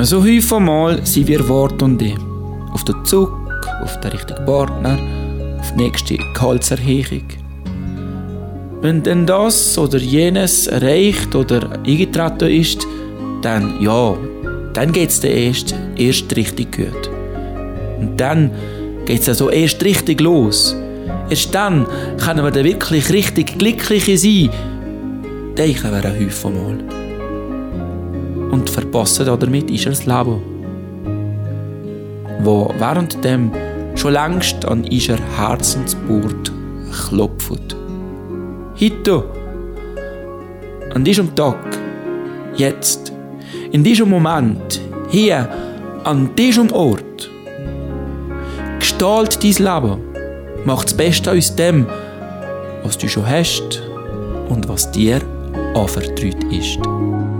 So häufig mal sind wir Wort und ich. Auf den Zug, auf den richtigen Partner, auf die nächste Gehaltserhöhung. Wenn dann das oder jenes erreicht oder eingetreten ist, dann geht es dann erst richtig gut. Und dann geht es also erst richtig los. Erst dann können wir dann wirklich richtig Glückliche sein, denken wir häufig mal. Und verpassen damit ist das Leben, wo währenddem schon längst an unserer Herzensbord klopft. Heute, an diesem Tag, jetzt, in diesem Moment, hier, an diesem Ort, gestalt dein Leben, mach das Beste aus dem, was du schon hast und was dir anvertraut ist.